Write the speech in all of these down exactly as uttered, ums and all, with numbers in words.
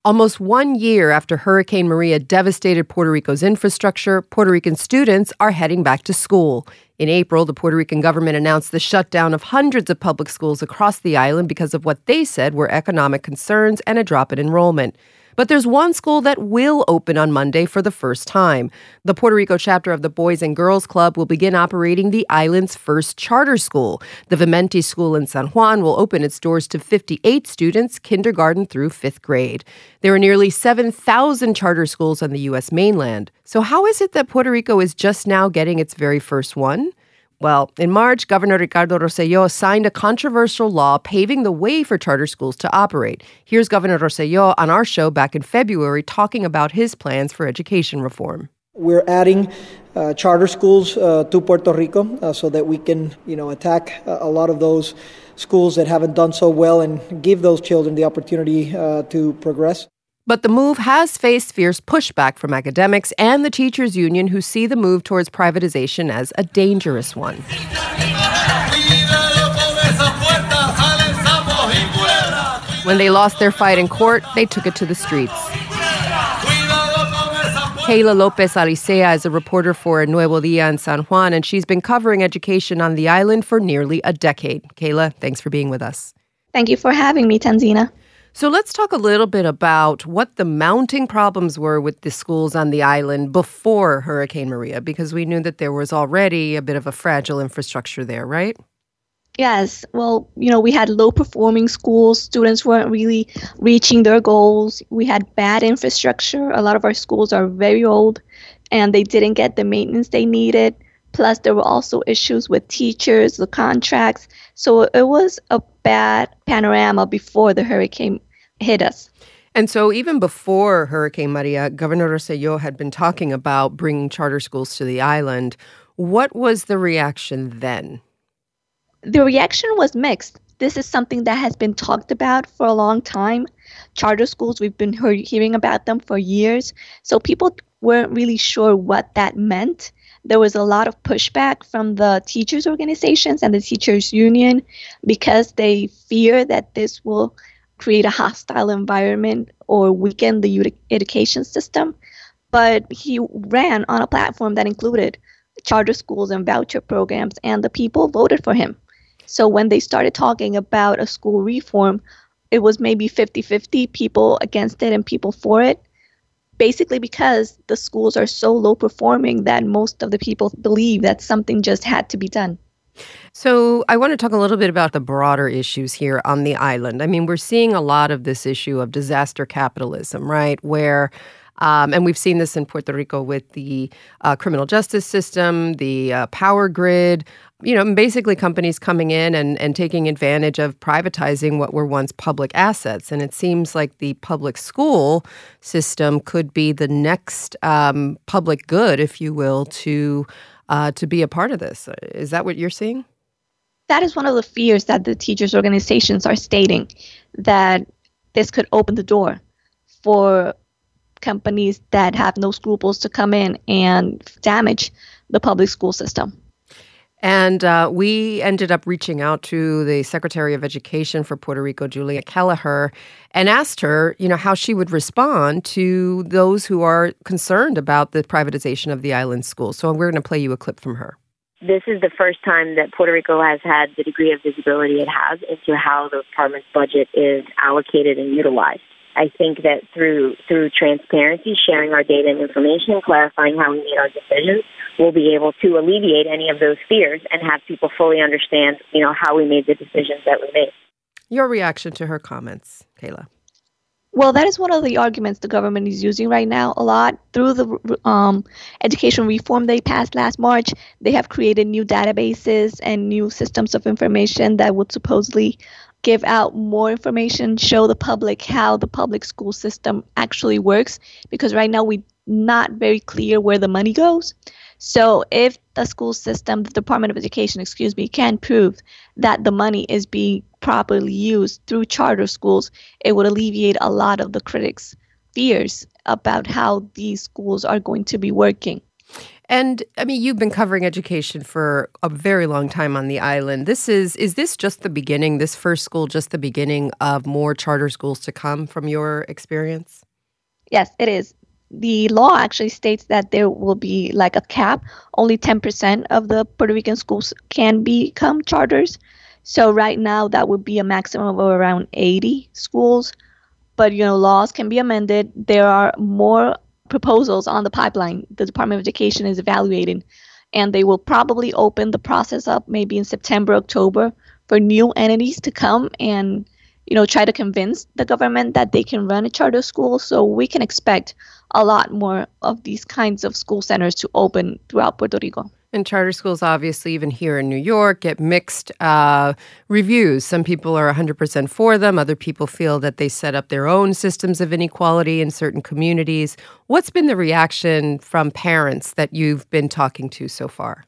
Almost one year after Hurricane Maria devastated Puerto Rico's infrastructure, Puerto Rican students are heading back to school. In April, the Puerto Rican government announced the shutdown of hundreds of public schools across the island because of what they said were economic concerns and a drop in enrollment. But there's one school that will open on Monday for the first time. The Puerto Rico chapter of the Boys and Girls Club will begin operating the island's first charter school. The Vimenti School in San Juan will open its doors to fifty-eight students, kindergarten through fifth grade. There are nearly seven thousand charter schools on the U S mainland. So how is it that Puerto Rico is just now getting its very first one? Well, in March, Governor Ricardo Rosselló signed a controversial law paving the way for charter schools to operate. Here's Governor Rosselló on our show back in February talking about his plans for education reform. We're adding uh, charter schools uh, to Puerto Rico uh, so that we can, you know, attack uh, a lot of those schools that haven't done so well and give those children the opportunity uh, to progress. But the move has faced fierce pushback from academics and the teachers' union, who see the move towards privatization as a dangerous one. When they lost their fight in court, they took it to the streets. Kayla Lopez Alicea is a reporter for Nuevo Dia in San Juan, and she's been covering education on the island for nearly a decade. Kayla, thanks for being with us. Thank you for having me, Tanzina. So let's talk a little bit about what the mounting problems were with the schools on the island before Hurricane Maria, because we knew that there was already a bit of a fragile infrastructure there, right? Yes. Well, you know, we had low-performing schools. Students weren't really reaching their goals. We had bad infrastructure. A lot of our schools are very old, and they didn't get the maintenance they needed. Plus, there were also issues with teachers, the contracts. So it was a bad panorama before the hurricane hit us. And so even before Hurricane Maria, Governor Rosselló had been talking about bringing charter schools to the island. What was the reaction then? The reaction was mixed. This is something that has been talked about for a long time. Charter schools, we've been hear- hearing about them for years. So people weren't really sure what that meant. There was a lot of pushback from the teachers' organizations and the teachers' union because they fear that this will create a hostile environment or weaken the ed- education system. But he ran on a platform that included charter schools and voucher programs, and the people voted for him. So when they started talking about a school reform, it was maybe fifty-fifty, people against it and people for it. Basically because the schools are so low performing that most of the people believe that something just had to be done. So I want to talk a little bit about the broader issues here on the island. I mean, we're seeing a lot of this issue of disaster capitalism, right? Where, um, and we've seen this in Puerto Rico with the uh, criminal justice system, the uh, power grid, you know, basically companies coming in and, and taking advantage of privatizing what were once public assets. And it seems like the public school system could be the next um, public good, if you will, to uh, to be a part of this. Is that what you're seeing? That is one of the fears that the teachers' organizations are stating, that this could open the door for companies that have no scruples to come in and damage the public school system. And uh, we ended up reaching out to the Secretary of Education for Puerto Rico, Julia Kelleher, and asked her, you know, how she would respond to those who are concerned about the privatization of the island schools. So we're going to play you a clip from her. This is the first time that Puerto Rico has had the degree of visibility it has into how the department's budget is allocated and utilized. I think that through through transparency, sharing our data and information, clarifying how we made our decisions, we'll be able to alleviate any of those fears and have people fully understand, you know, how we made the decisions that we made. Your reaction to her comments, Kayla? Well, that is one of the arguments the government is using right now a lot. Through the um, education reform they passed last March, they have created new databases and new systems of information that would supposedly give out more information, show the public how the public school system actually works, because right now we're not very clear where the money goes. So if the school system, the Department of Education, excuse me, can prove that the money is being properly used through charter schools, it would alleviate a lot of the critics' fears about how these schools are going to be working. And I mean, you've been covering education for a very long time on the island. This is, is this just the beginning, this first school, just the beginning of more charter schools to come from your experience? Yes, it is. The law actually states that there will be like a cap. Only ten percent of the Puerto Rican schools can become charters. So right now that would be a maximum of around eighty schools. But, you know, laws can be amended. There are more proposals on the pipeline the Department of Education is evaluating, and they will probably open the process up maybe in September, October for new entities to come and, you know, try to convince the government that they can run a charter school. So we can expect a lot more of these kinds of school centers to open throughout Puerto Rico. And charter schools, obviously, even here in New York, get mixed uh, reviews. Some people are one hundred percent for them. Other people feel that they set up their own systems of inequality in certain communities. What's been the reaction from parents that you've been talking to so far?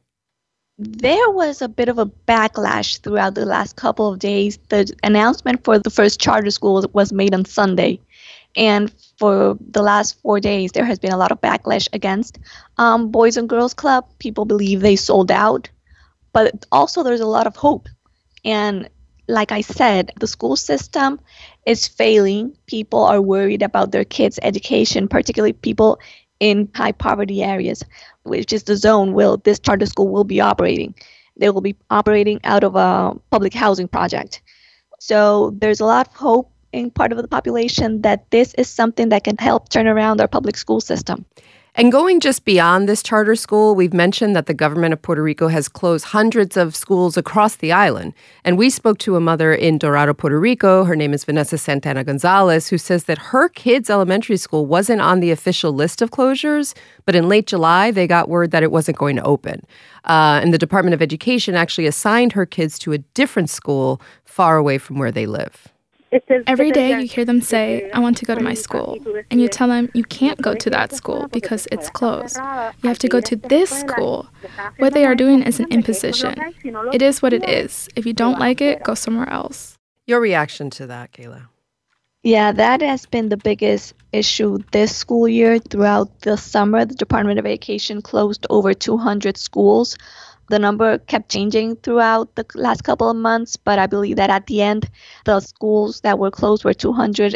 There was a bit of a backlash throughout the last couple of days. The announcement for the first charter school was made on Sunday. And for the last four days, there has been a lot of backlash against um, Boys and Girls Club. People believe they sold out. But also there's a lot of hope. And like I said, the school system is failing. People are worried about their kids' education, particularly people in high poverty areas, which is the zone where this charter school will be operating. They will be operating out of a public housing project. So there's a lot of hope in part of the population that this is something that can help turn around our public school system. And going just beyond this charter school, we've mentioned that the government of Puerto Rico has closed hundreds of schools across the island. And we spoke to a mother in Dorado, Puerto Rico. Her name is Vanessa Santana Gonzalez, who says that her kids' elementary school wasn't on the official list of closures, but in late July, they got word that it wasn't going to open. Uh, and the Department of Education actually assigned her kids to a different school far away from where they live. Every day you hear them say, I want to go to my school. And you tell them you can't go to that school because it's closed. You have to go to this school. What they are doing is an imposition. It is what it is. If you don't like it, go somewhere else. Your reaction to that, Kayla? Yeah, that has been the biggest issue this school year. Throughout the summer, the Department of Education closed over two hundred schools. The number kept changing throughout the last couple of months, but I believe that at the end, the schools that were closed were two hundred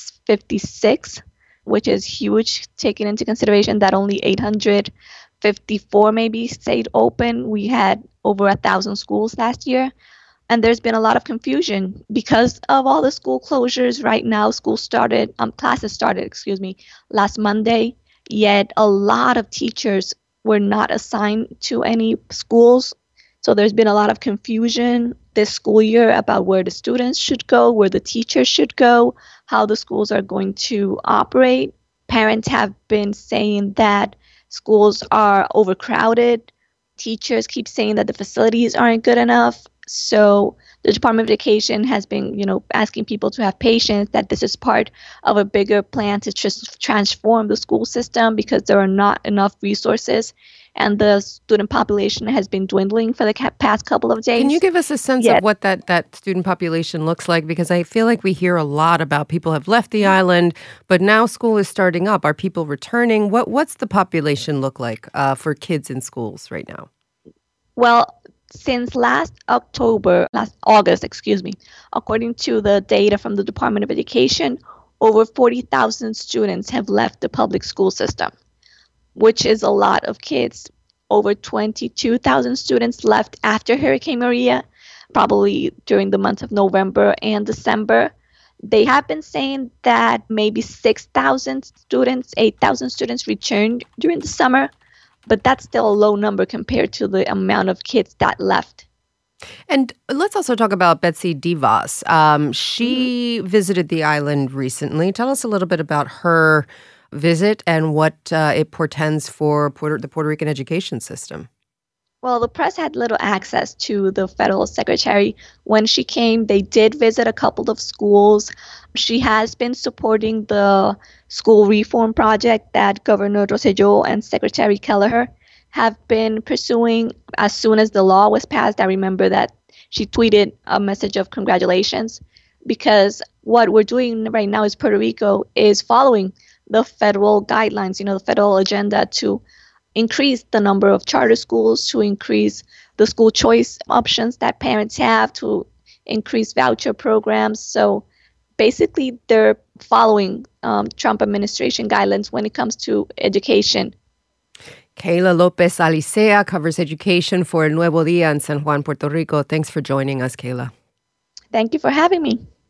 fifty-six, which is huge, taking into consideration that only eight hundred fifty-four maybe stayed open. We had over a thousand schools last year, and there's been a lot of confusion because of all the school closures. Right now, school started, um, classes started, excuse me, last Monday, yet a lot of teachers were not assigned to any schools. So there's been a lot of confusion this school year about where the students should go, where the teachers should go, how the schools are going to operate. Parents have been saying that schools are overcrowded. Teachers keep saying that the facilities aren't good enough. So the Department of Education has been, you know, asking people to have patience, that this is part of a bigger plan to just transform the school system because there are not enough resources and the student population has been dwindling for the past couple of days. Can you give us a sense yeah. of what that, that student population looks like? Because I feel like we hear a lot about people have left the island, but now school is starting up. Are people returning? What What's the population look like uh, for kids in schools right now? Well, since last October, last August, excuse me, according to the data from the Department of Education, over forty thousand students have left the public school system, which is a lot of kids. Over twenty-two thousand students left after Hurricane Maria, probably during the months of November and December. They have been saying that maybe six thousand students, eight thousand students returned during the summer. But that's still a low number compared to the amount of kids that left. And let's also talk about Betsy Divas. Um, she mm-hmm. visited the island recently. Tell us a little bit about her visit and what uh, it portends for Puerto, the Puerto Rican education system. Well, the press had little access to the federal secretary. When she came, they did visit a couple of schools. She has been supporting the school reform project that Governor Rosselló and Secretary Kelleher have been pursuing as soon as the law was passed. I remember that she tweeted a message of congratulations because what we're doing right now is Puerto Rico is following the federal guidelines, you know, the federal agenda to increase the number of charter schools, to increase the school choice options that parents have, to increase voucher programs. So basically, they're following um, Trump administration guidelines when it comes to education. Kayla Lopez Alicea covers education for El Nuevo Dia in San Juan, Puerto Rico. Thanks for joining us, Kayla. Thank you for having me.